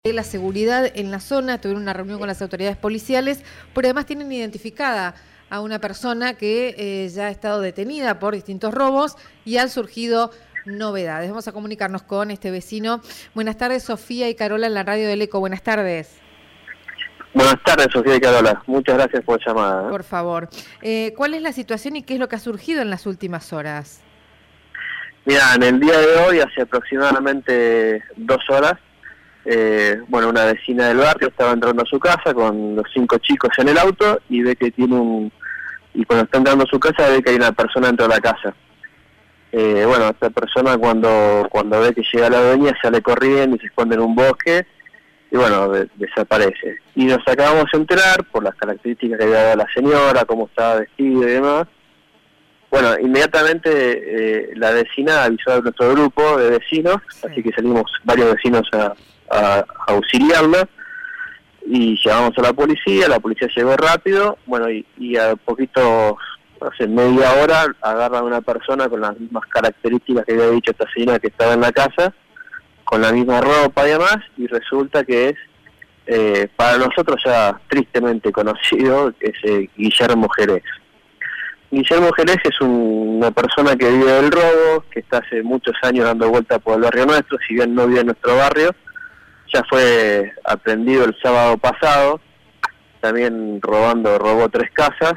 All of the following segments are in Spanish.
de la seguridad en la zona, tuvieron una reunión con las autoridades policiales, pero además tienen identificada a una persona que ya ha estado detenida por distintos robos y han surgido novedades. Vamos a comunicarnos con este vecino. Buenas tardes, Sofía y Carola en la radio del Eco. Buenas tardes. Buenas tardes, Sofía y Carola. Muchas gracias por la llamada. Por favor. ¿Cuál es la situación y qué es lo que ha surgido en las últimas horas? Mira, en el día de hoy, hace aproximadamente 2 horas, una vecina del barrio estaba entrando a su casa con los 5 chicos en el auto y ve que y cuando está entrando a su casa ve que hay una persona dentro de la casa. Esta persona cuando ve que llega la dueña sale corriendo y se esconde en un bosque y desaparece. Y nos acabamos de enterar por las características que había dado la señora, cómo estaba vestida y demás. Inmediatamente la vecina avisó a nuestro grupo de vecinos, sí. Así que salimos varios vecinos a auxiliarla y llamamos a la policía llegó rápido, y a poquito, hace media hora, agarran a una persona con las mismas características que había dicho esta señora que estaba en la casa, con la misma ropa y demás, y resulta que es, para nosotros ya tristemente conocido, es Guillermo Jerez. Guillermo Jerez es una persona que vive del robo, que está hace muchos años dando vuelta por el barrio nuestro, si bien no vive en nuestro barrio, ya fue aprendido el sábado pasado, también robó 3 casas,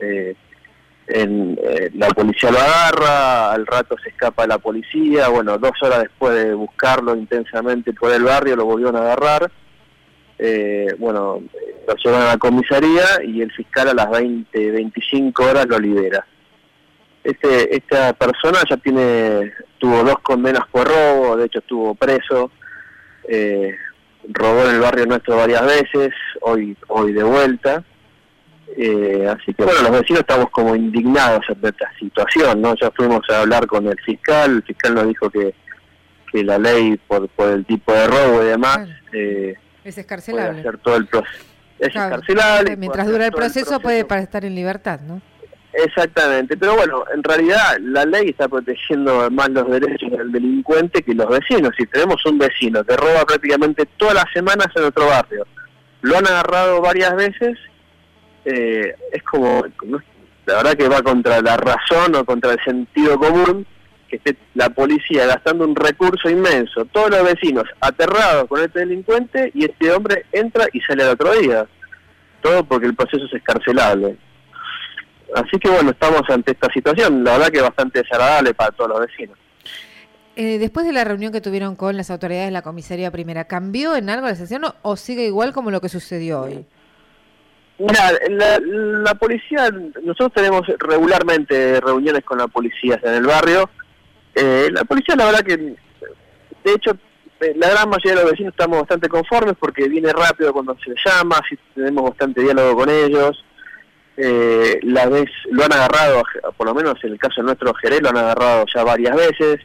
la policía lo agarra, al rato se escapa la policía, 2 horas después de buscarlo intensamente por el barrio lo volvieron a agarrar, lo llevan a la comisaría y el fiscal a las 25 horas lo libera. Esta persona ya tuvo 2 condenas por robo, de hecho estuvo preso, robó en el barrio nuestro varias veces, hoy de vuelta, así que los vecinos estamos como indignados ante esta situación, ¿no? Ya fuimos a hablar con el fiscal nos dijo que la ley por el tipo de robo y demás, es escarcelable. Puede hacer todo el proceso. Es escarcelable. Mientras dura el proceso puede para estar en libertad, ¿no? Exactamente, pero en realidad la ley está protegiendo más los derechos del delincuente que los vecinos. Si tenemos un vecino que roba prácticamente todas las semanas en nuestro barrio, lo han agarrado varias veces, es como, la verdad que va contra la razón o contra el sentido común que esté la policía gastando un recurso inmenso, todos los vecinos aterrados con este delincuente y este hombre entra y sale al otro día, todo porque el proceso es escarcelable. Así que estamos ante esta situación, la verdad que es bastante desagradable para todos los vecinos. Después de la reunión que tuvieron con las autoridades de la comisaría primera, ¿cambió en algo la situación o sigue igual como lo que sucedió hoy? Mira, la policía, nosotros tenemos regularmente reuniones con la policía en el barrio. La policía, la verdad que, de hecho, la gran mayoría de los vecinos estamos bastante conformes porque viene rápido cuando se les llama, así tenemos bastante diálogo con ellos. Lo han agarrado, por lo menos en el caso de nuestro Jerez, lo han agarrado ya varias veces.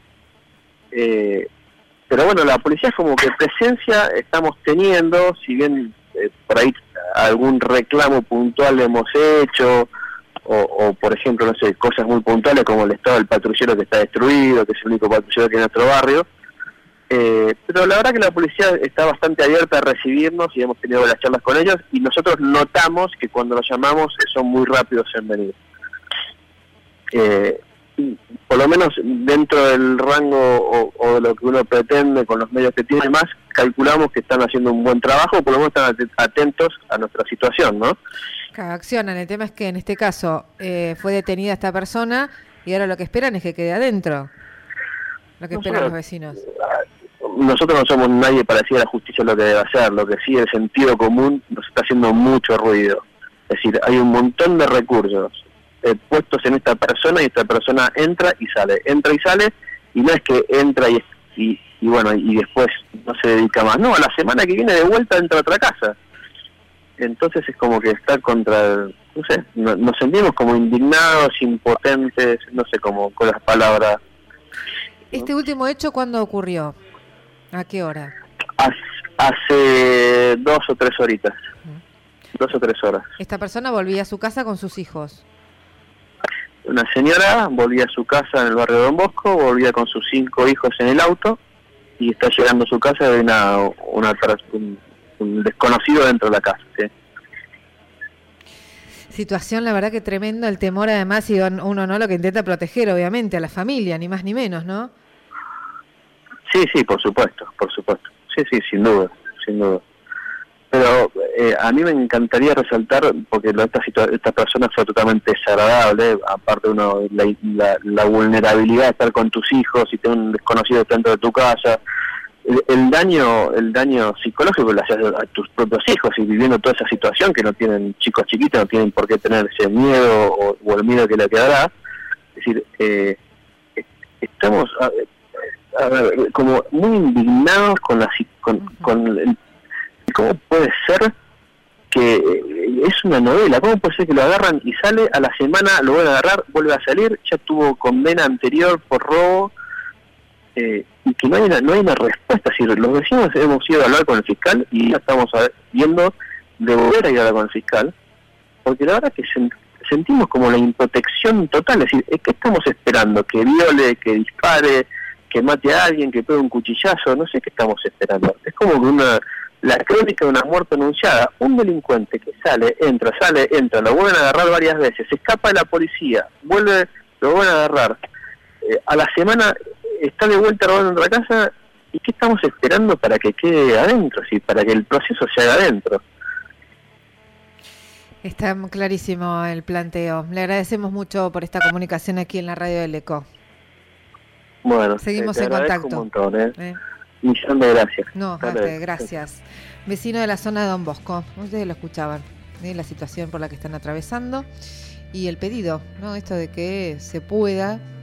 Pero la policía es como que presencia estamos teniendo, si bien por ahí algún reclamo puntual hemos hecho, o por ejemplo, cosas muy puntuales como el estado del patrullero que está destruido, que es el único patrullero que hay en nuestro barrio. Pero la verdad que la policía está bastante abierta a recibirnos y hemos tenido las charlas con ellos y nosotros notamos que cuando los llamamos son muy rápidos en venir. Por lo menos dentro del rango o de lo que uno pretende con los medios que tiene más, calculamos que están haciendo un buen trabajo, por lo menos están atentos a nuestra situación, ¿no? Accionan, el tema es que en este caso fue detenida esta persona y ahora lo que esperan es que quede adentro, lo que esperan los vecinos. Nosotros no somos nadie para decir a la justicia lo que debe hacer, lo que sí el sentido común nos está haciendo mucho ruido. Es decir, hay un montón de recursos puestos en esta persona y esta persona entra y sale, y no es que entra y después no se dedica más. No, a la semana que viene de vuelta entra a otra casa. Entonces es como que está contra, nos sentimos como indignados, impotentes, no sé cómo con las palabras. ¿Este último hecho cuándo ocurrió? ¿A qué hora? Hace 2 o 3 horitas. 2 o 3 horas. ¿Esta persona volvía a su casa con sus hijos? Una señora volvía a su casa en el barrio de Don Bosco, volvía con sus 5 hijos en el auto, y está llegando a su casa de un desconocido dentro de la casa, ¿sí? Situación, la verdad que tremendo, el temor además, y uno no lo que intenta proteger, obviamente, a la familia, ni más ni menos, ¿no? Sí, por supuesto. Sí, sin duda. Pero a mí me encantaría resaltar, porque esta persona fue totalmente desagradable, aparte la vulnerabilidad de estar con tus hijos y tener un desconocido dentro de tu casa, el daño psicológico que le haces a tus propios hijos y viviendo toda esa situación, que no tienen chicos chiquitos, no tienen por qué tener ese miedo o el miedo que le quedará. Es decir, estamos como muy indignados con cómo puede ser que es una novela, cómo puede ser que lo agarran y sale, a la semana lo van a agarrar, vuelve a salir, ya tuvo condena anterior por robo, y que no hay una respuesta. Es decir, los vecinos hemos ido a hablar con el fiscal y ya estamos viendo de volver a ir a hablar con el fiscal, porque la verdad que sentimos como la improtección total. Es decir, ¿qué estamos esperando? ¿Que viole, que dispare, que mate a alguien, que pegue un cuchillazo? No sé qué estamos esperando. Es como que la crónica de una muerte anunciada. Un delincuente que entra, lo vuelven a agarrar varias veces, se escapa de la policía, lo vuelven a agarrar, a la semana está de vuelta robando en otra casa. ¿Y qué estamos esperando para que quede adentro? ¿Sí? Para que el proceso se haga adentro. Está clarísimo el planteo. Le agradecemos mucho por esta comunicación aquí en la radio del ECO. Bueno, seguimos te en contacto. Un montón, Millón de gracias. No, gracias. Vecino de la zona de Don Bosco, ustedes lo escuchaban, la situación por la que están atravesando y el pedido, ¿no? Esto de que se pueda